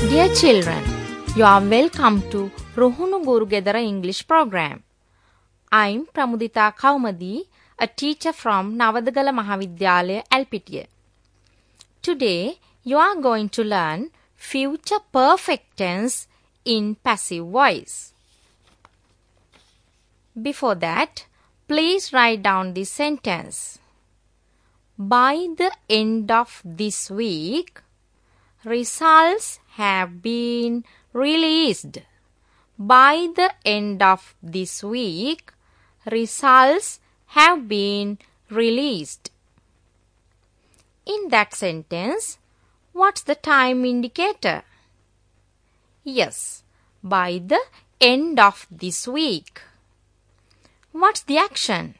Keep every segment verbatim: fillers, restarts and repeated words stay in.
Dear children, you are welcome to Ruhunu Guru Gedara English program. I am Pramudita Kaumadi, a teacher from Navadagala Mahavidyalaya, Alpitiya. Today, you are going to learn future perfect tense in passive voice. Before that, please write down this sentence. By the end of this week, results have been released. By the end of this week, results have been released. In that sentence, what's the time indicator? Yes, by the end of this week. What's the action?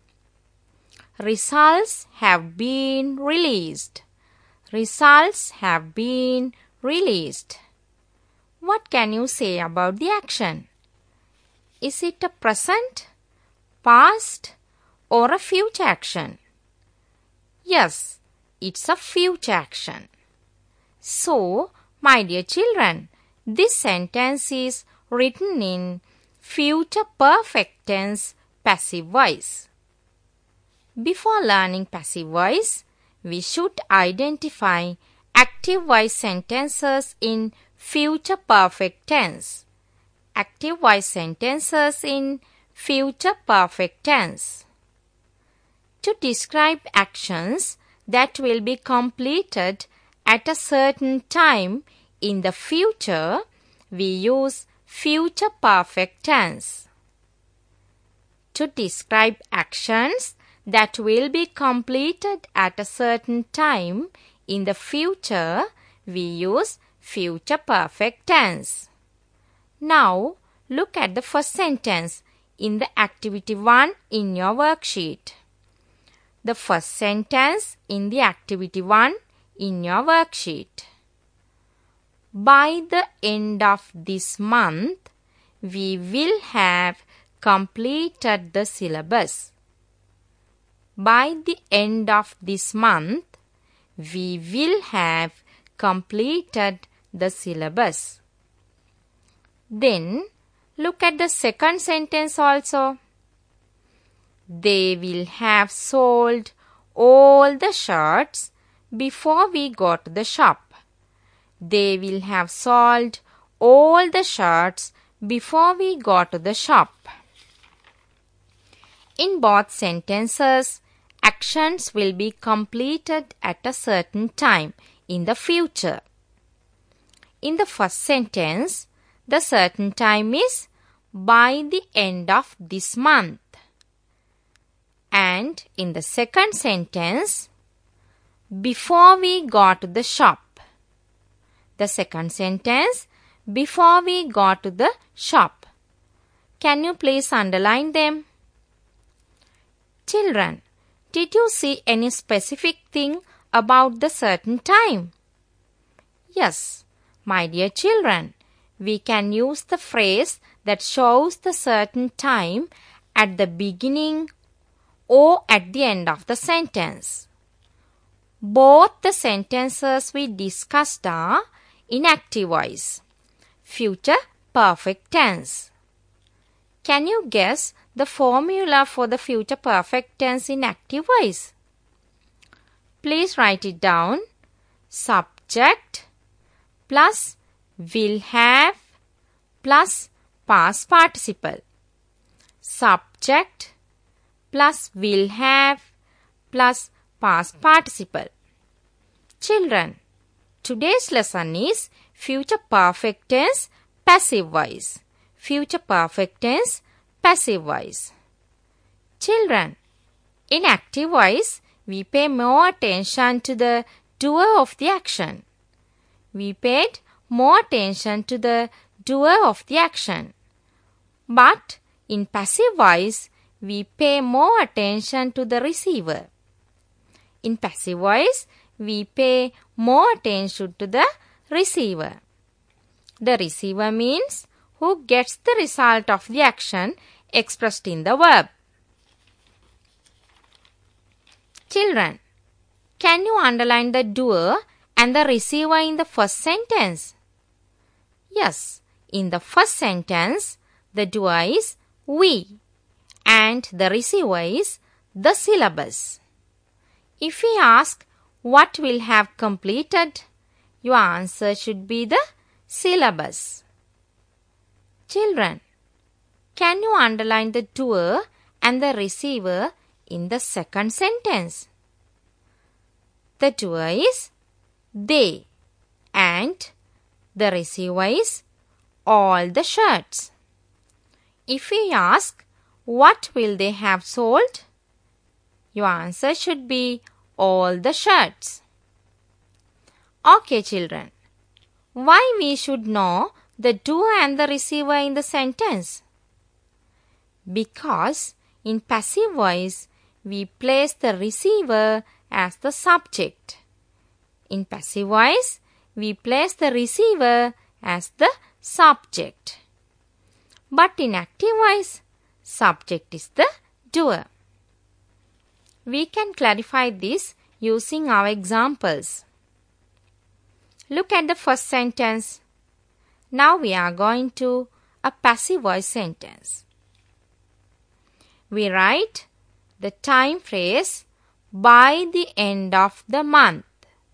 Results have been released. Results have been released. What can you say about the action? Is it a present, past, or a future action? Yes, it's a future action. So, my dear children, this sentence is written in future perfect tense passive voice. Before learning passive voice, we should identify active voice sentences in future perfect tense. Active voice sentences in future perfect tense. To describe actions that will be completed at a certain time in the future, we use future perfect tense. To describe actions that will be completed at a certain time in the future, we use future perfect tense. Now, look at the first sentence in the activity one in your worksheet. The first sentence in the activity one in your worksheet. By the end of this month, we will have completed the syllabus. By the end of this month, we will have completed the syllabus. Then, look at the second sentence also. They will have sold all the shirts before we go to the shop. They will have sold all the shirts before we go to the shop. In both sentences, actions will be completed at a certain time in the future. In the first sentence, the certain time is by the end of this month. And in the second sentence, before we go to the shop. The second sentence, before we go to the shop. Can you please underline them? Children, did you see any specific thing about the certain time? Yes, my dear children, we can use the phrase that shows the certain time at the beginning or at the end of the sentence. Both the sentences we discussed are in active voice, future perfect tense. Can you guess the formula for the future perfect tense in active voice? Please write it down. Subject plus will have plus past participle. Subject plus will have plus past participle. Children, today's lesson is future perfect tense passive voice. Future perfect tense passive voice. Children, in active voice, we pay more attention to the doer of the action. We paid more attention to the doer of the action. But in passive voice, we pay more attention to the receiver. In passive voice, we pay more attention to the receiver. The receiver means who gets the result of the action expressed in the verb. Children, can you underline the doer and the receiver in the first sentence? Yes, in the first sentence, the doer is we and the receiver is the syllabus. If we ask what will have completed, your answer should be the syllabus. Children, can you underline the doer and the receiver in the second sentence? The doer is they and the receiver is all the shirts. If we ask what will they have sold, your answer should be all the shirts. Okay, children. Why we should know the doer and the receiver in the sentence? Because in passive voice, we place the receiver as the subject. In passive voice, we place the receiver as the subject. But in active voice, subject is the doer. We can clarify this using our examples. Look at the first sentence. Now we are going to a passive voice sentence. We write the time phrase by the end of the month.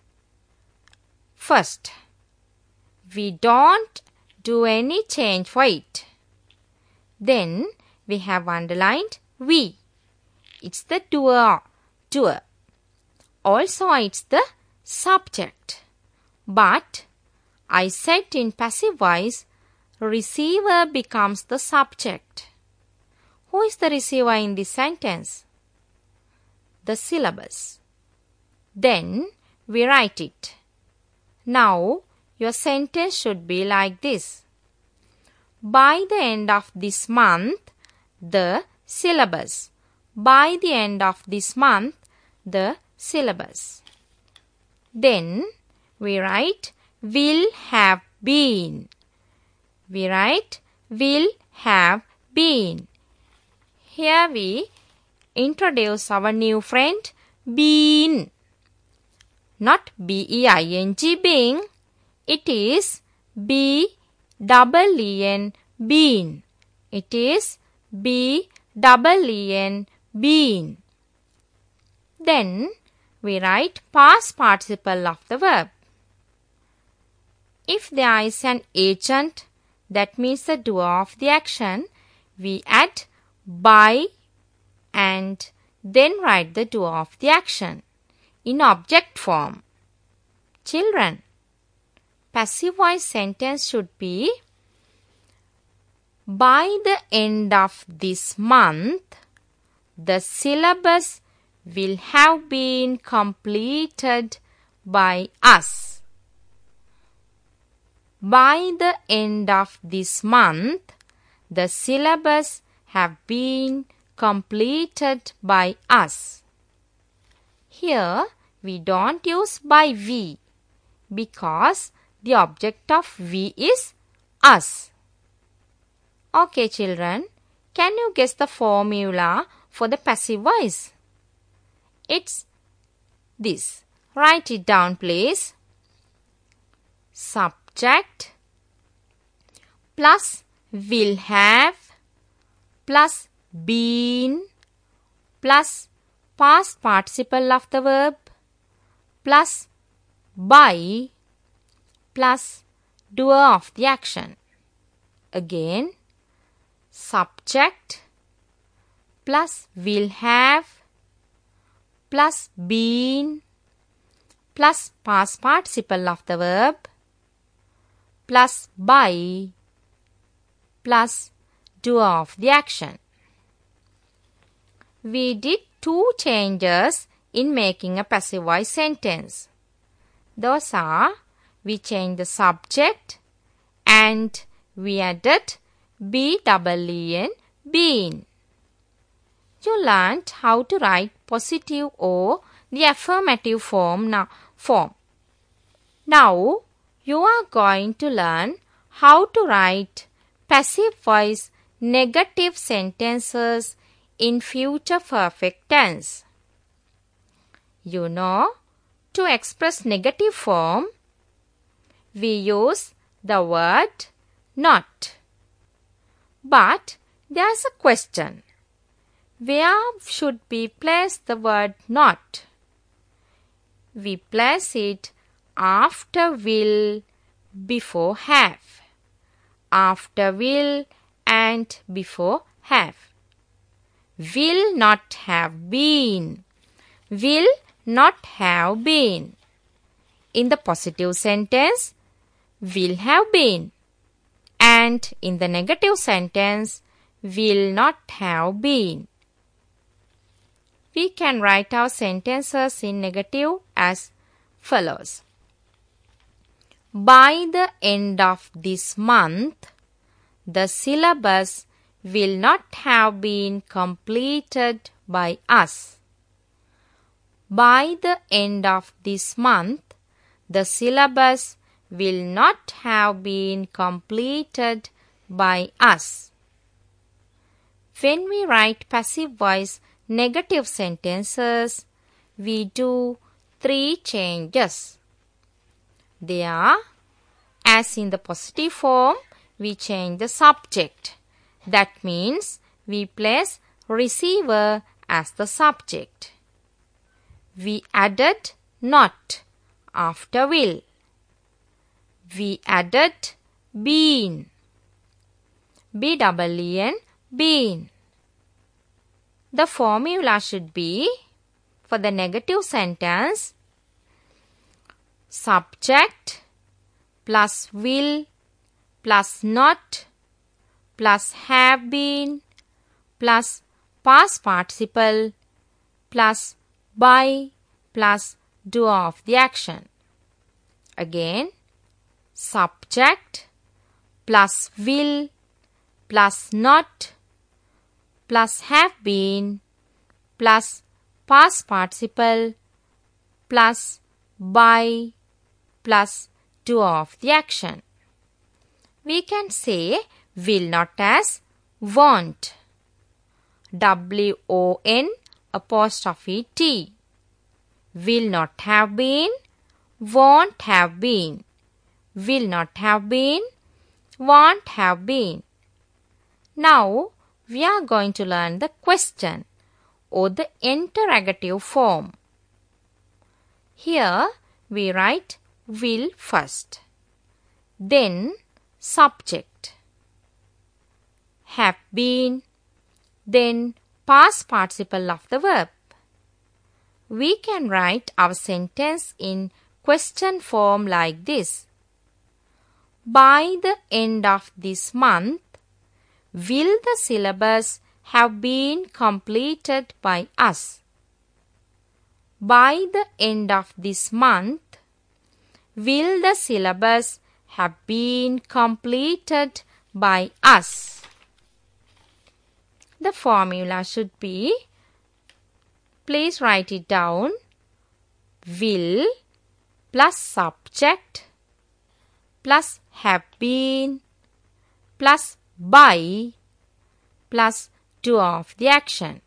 First, we don't do any change for it. Then we have underlined we. It's the doer. doer. Also, it's the subject. But I said in passive voice, receiver becomes the subject. Who is the receiver in this sentence? The syllabus. Then we write it. Now your sentence should be like this. By the end of this month, the syllabus. By the end of this month, the syllabus. Then we write will have been. We write will have been. Here we introduce our new friend been. Not B E I N G being. It is B double E N been. It is B double E N been. Then we write past participle of the verb. If there is an agent, that means the doer of the action, we add by and then write the doer of the action in object form. Children, passive voice sentence should be by the end of this month, the syllabus will have been completed by us. By the end of this month, the syllabus have been completed by us. Here, we don't use by we because the object of we is us. Okay, children, can you guess the formula for the passive voice? It's this. Write it down, please. Subject plus will have plus been plus past participle of the verb plus by plus doer of the action. Again, subject plus will have plus been plus past participle of the verb plus by plus doer of the action. We did two changes in making a passive voice sentence. Those are, we changed the subject and we added B double E N been. You learned how to write positive or the affirmative form now. Form. Now, you are going to learn how to write passive voice negative sentences in future perfect tense. You know, to express negative form, we use the word not. But there's a question. Where should we place the word not? We place it after will, before have. After will and before have. Will not have been. Will not have been. In the positive sentence, will have been. And in the negative sentence, will not have been. We can write our sentences in negative as follows. By the end of this month, the syllabus will not have been completed by us. By the end of this month, the syllabus will not have been completed by us. When we write passive voice negative sentences, we do three changes. They are, as in the positive form, we change the subject. That means we place receiver as the subject. We added not after will. We added been. B double E N, been. The formula should be, for the negative sentence, subject plus will plus not plus have been plus past participle plus by plus doer of the action. Again, subject plus will plus not plus have been plus past participle plus by plus doer of the action. We can say will not as won't. W O N apostrophe T. Will not have been, won't have been. Will not have been, won't have been. Now, we are going to learn the question or the interrogative form. Here, we write will first, then subject, have been, then past participle of the verb. We can write our sentence in question form like this. By the end of this month, will the syllabus have been completed by us? By the end of this month, will the syllabus have been completed by us? The formula should be, please write it down, will plus subject plus have been plus by plus do of the action.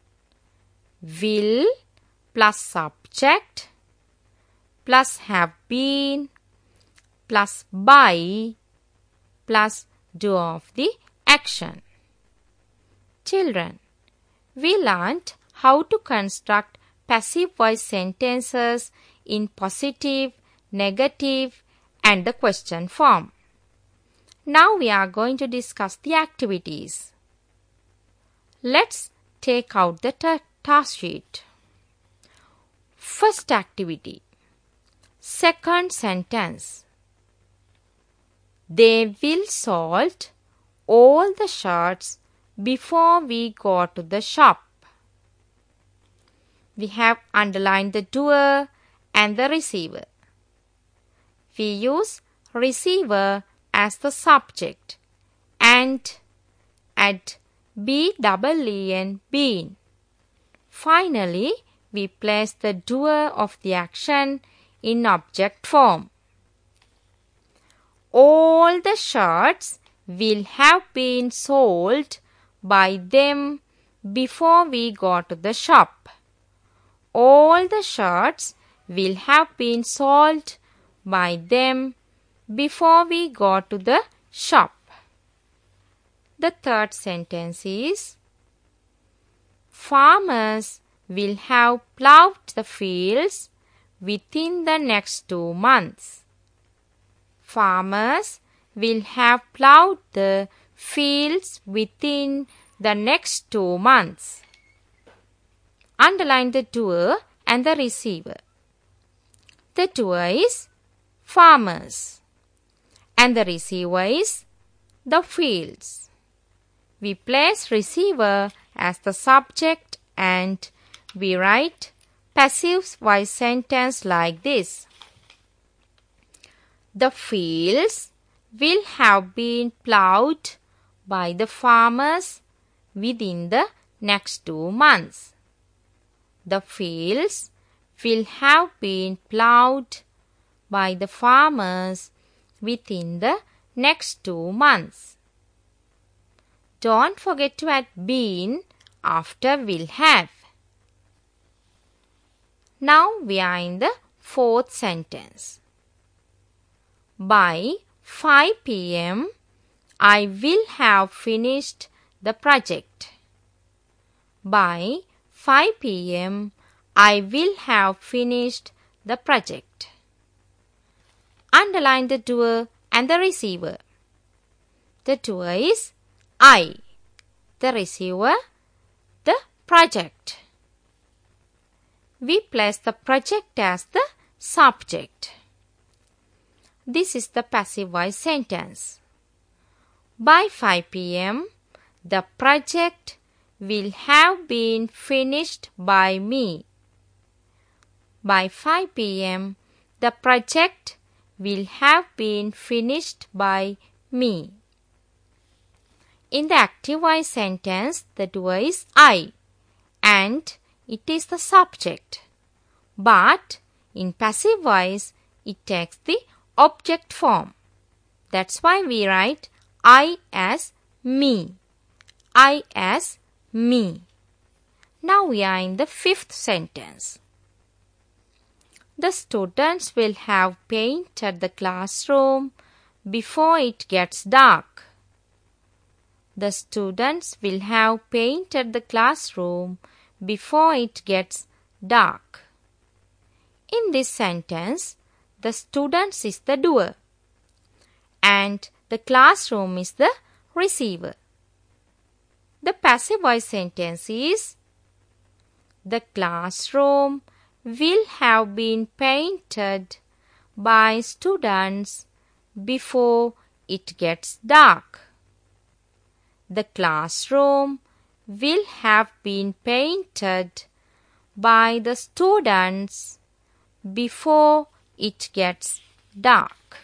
Will plus subject plus have been plus by plus do of the action. Children, we learnt how to construct passive voice sentences in positive, negative, and the question form. Now we are going to discuss the activities. Let's take out the ta- task sheet. First activity. Second sentence. They will salt all the shirts before we go to the shop. We have underlined the doer and the receiver. We use receiver as the subject and add B double E N, been. Finally, we place the doer of the action in object form. All the shirts will have been sold by them before we go to the shop. All the shirts will have been sold by them before we go to the shop. The third sentence is, farmers will have plowed the fields within the next two months. Farmers will have plowed the fields within the next two months. Underline the doer and the receiver. The doer is farmers and the receiver is the fields. We place receiver as the subject and we write passive voice sentence like this. The fields will have been plowed by the farmers within the next two months. The fields will have been plowed by the farmers within the next two months. Don't forget to add been after will have. Now we are in the fourth sentence. By five p m I will have finished the project. By five p m I will have finished the project. Underline the doer and the receiver. The doer is I. The receiver, the project. We place the project as the subject. This is the passive voice sentence. By five p m the project will have been finished by me. By five p m the project will have been finished by me. In the active voice sentence, the doer is I and it is the subject. But in passive voice, it takes the object form. That's why we write I as me. I as me. Now we are in the fifth sentence. The students will have painted the classroom before it gets dark. The students will have painted the classroom before it gets dark. In this sentence, the students is the doer and the classroom is the receiver. The passive voice sentence is, the classroom will have been painted by students before it gets dark. The classroom will have been painted by the students before it gets dark.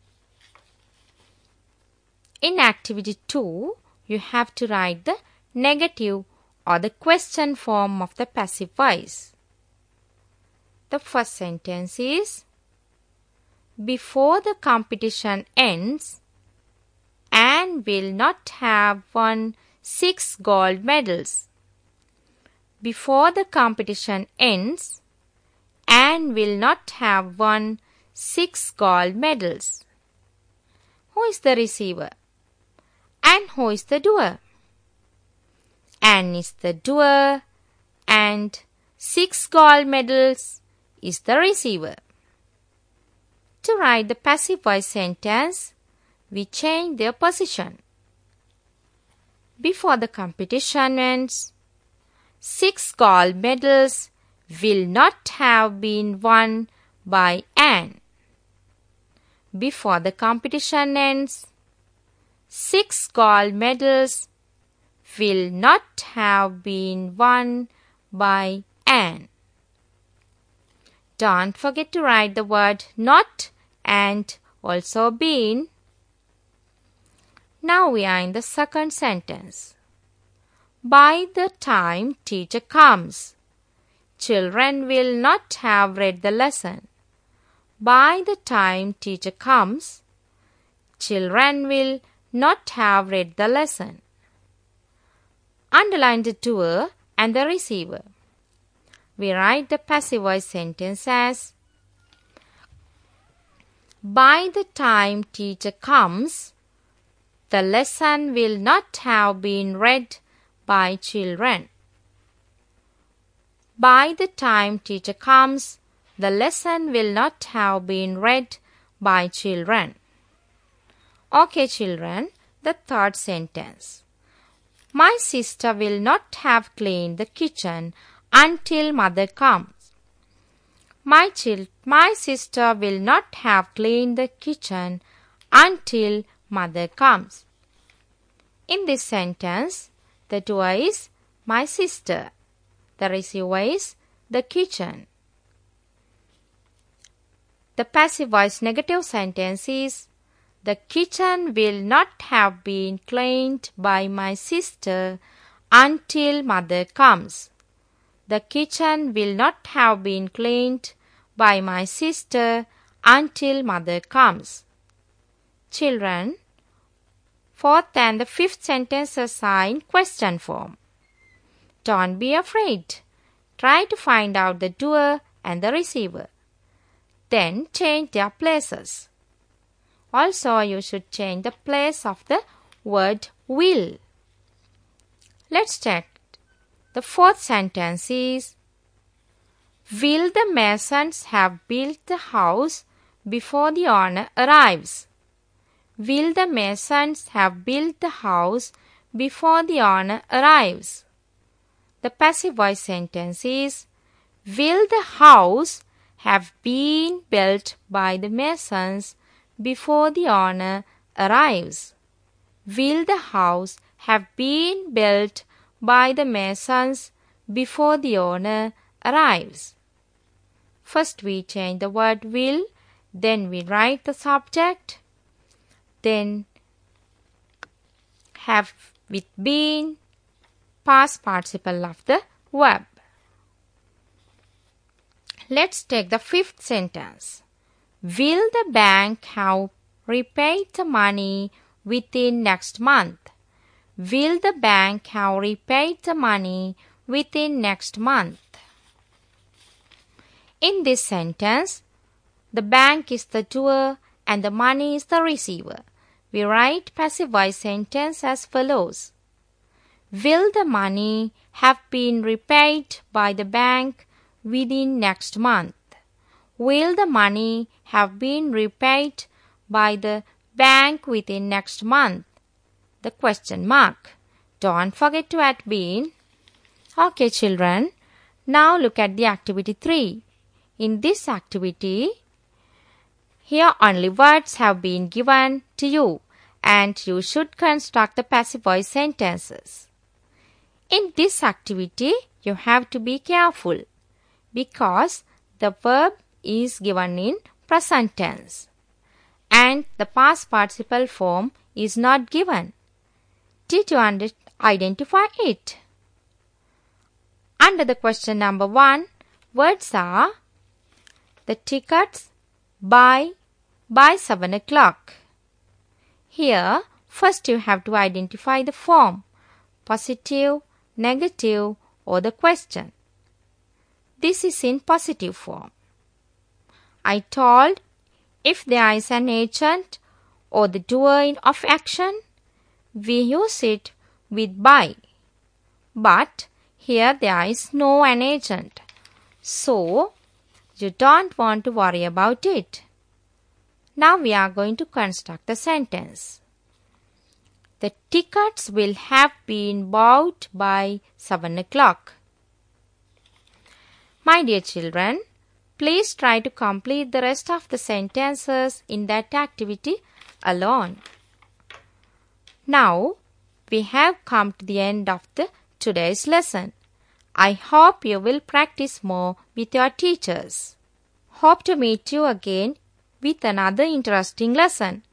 In activity two, you have to write the negative or the question form of the passive voice. The first sentence is, before the competition ends, Anne will not have won six gold medals. Before the competition ends, Anne will not have won six gold medals. Who is the receiver? And who is the doer? Anne is the doer and six gold medals is the receiver. To write the passive voice sentence, we change their position. Before the competition ends, six gold medals will not have been won by Anne. Before the competition ends, six gold medals will not have been won by Anne. Don't forget to write the word not and also been. Now we are in the second sentence. By the time teacher comes, children will not have read the lesson. By the time teacher comes, children will not have read the lesson. Underline the doer and the receiver. We write the passive voice sentence as, by the time teacher comes, The lesson will not have been read by children. By the time teacher comes, the lesson will not have been read by children. Okay, children, the third sentence. My sister will not have cleaned the kitchen until mother comes. My, chil- my sister will not have cleaned the kitchen until mother comes. In this sentence, the doer is my sister. The receiver is the kitchen. The passive voice negative sentence is the kitchen will not have been cleaned by my sister until mother comes. The kitchen will not have been cleaned by my sister until mother comes. Children, fourth and the fifth sentences are in question form. Don't be afraid. Try to find out the doer and the receiver. Then change their places. Also, you should change the place of the word will. Let's check. The fourth sentence is, will the masons have built the house before the owner arrives? Will the masons have built the house before the owner arrives? The passive voice sentence is, will the house have been built by the masons before the owner arrives? Will the house have been built by the masons before the owner arrives? First we change the word will, then we write the subject, then have with been, past participle of the verb. Let's take the fifth sentence. Will the bank have repaid the money within next month? Will the bank have repaid the money within next month? In this sentence, the bank is the doer and the money is the receiver. We write passive voice sentence as follows. Will the money have been repaid by the bank within next month? Will the money have been repaid by the bank within next month? The question mark. Don't forget to add been. Okay, children. Now look at the activity three. In this activity, here only words have been given to you and you should construct the passive voice sentences. In this activity, you have to be careful because the verb is given in present tense and the past participle form is not given. Did you identify it? Under the question number one, words are the tickets by by seven o'clock. Here, first you have to identify the form, positive, negative, or the question. This is in positive form. I told if there is an agent or the doer of action, we use it with by. But here there is no an agent. So, you don't want to worry about it. Now we are going to construct the sentence. The tickets will have been bought by seven o'clock. My dear children, please try to complete the rest of the sentences in that activity alone. Now, we have come to the end of the today's lesson. I hope you will practice more with your teachers. Hope to meet you again with another interesting lesson.